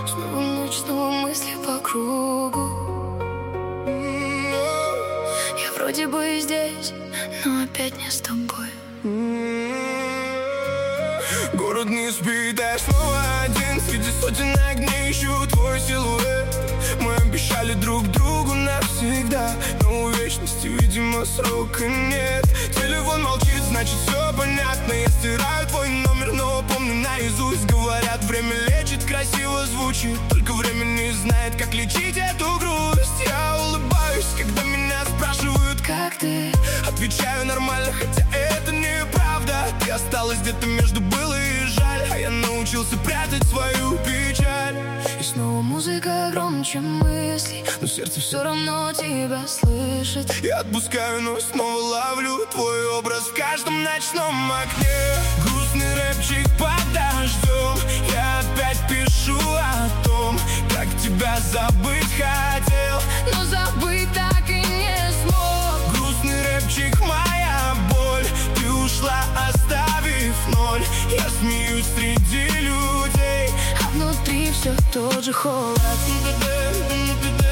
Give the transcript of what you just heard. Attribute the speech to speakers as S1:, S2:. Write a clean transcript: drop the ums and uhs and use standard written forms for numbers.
S1: Снова ночь, снова мысли по кругу. Я вроде бы здесь, но опять не с тобой.
S2: Город не спит, а я снова один. Среди сотен огней ищу твой силуэт. Мы обещали друг другу навсегда, но у вечности, видимо, срока нет. Телефон молчит, значит все понятно. Я стираю твой номер, но помню наизусть. Говорят, время лечит, красиво звучит. Только время не знает, как лечить эту грусть. Я улыбаюсь, когда меня спрашивают, как ты? Отвечаю нормально, хотя это неправда. Ты осталась где-то между было и жаль, а я научился прятать свою печаль.
S1: И снова музыка громче мыслей,
S2: но сердце
S1: все равно тебя слышит.
S2: Я отпускаю, но снова ловлю твой образ в каждом ночном окне. Грустный рэпчик под дождем. Я опять пишу о том, как тебя забыть хотел,
S1: но забыть так и не смог.
S2: Грустный рэпчик, моя боль. Ты ушла, оставив ноль. Я смеюсь среди людей,
S1: а внутри все тот же холод.